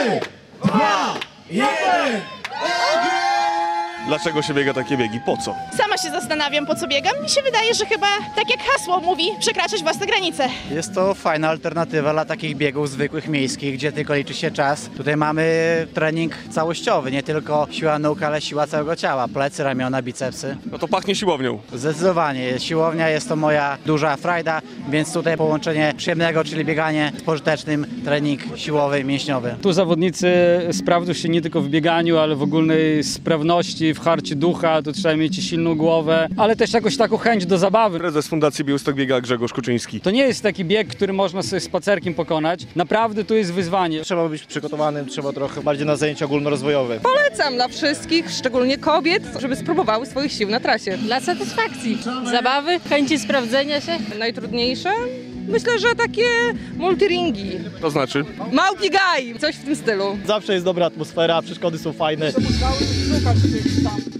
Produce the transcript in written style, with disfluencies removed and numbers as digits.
2, 1. Dlaczego się biega takie biegi? Po co? Sama się zastanawiam, po co biegam. Mi się wydaje, że chyba, tak jak hasło mówi, przekraczać własne granice. Jest to fajna alternatywa dla takich biegów zwykłych miejskich, gdzie tylko liczy się czas. Tutaj mamy trening całościowy, nie tylko siła nóg, ale siła całego ciała. Plecy, ramiona, bicepsy. No to pachnie siłownią. Zdecydowanie. Siłownia jest to moja duża frajda, więc tutaj połączenie przyjemnego, czyli bieganie z pożytecznym, trening siłowy, mięśniowy. Tu zawodnicy sprawdzą się nie tylko w bieganiu, ale w ogólnej sprawności, w harcie ducha, tu trzeba mieć silną głowę, ale też jakąś taką chęć do zabawy. Prezes Fundacji Białystok biega Grzegorz Kuczyński. To nie jest taki bieg, który można sobie spacerkiem pokonać. Naprawdę tu jest wyzwanie. Trzeba być przygotowanym, trzeba trochę bardziej na zajęcia ogólnorozwojowe. Polecam dla wszystkich, szczególnie kobiet, żeby spróbowały swoich sił na trasie. Dla satysfakcji, zabawy, chęci sprawdzenia się. Najtrudniejsze? Myślę, że takie multiringi. To znaczy? Małpi gaj, coś w tym stylu. Zawsze jest dobra atmosfera, przeszkody są fajne.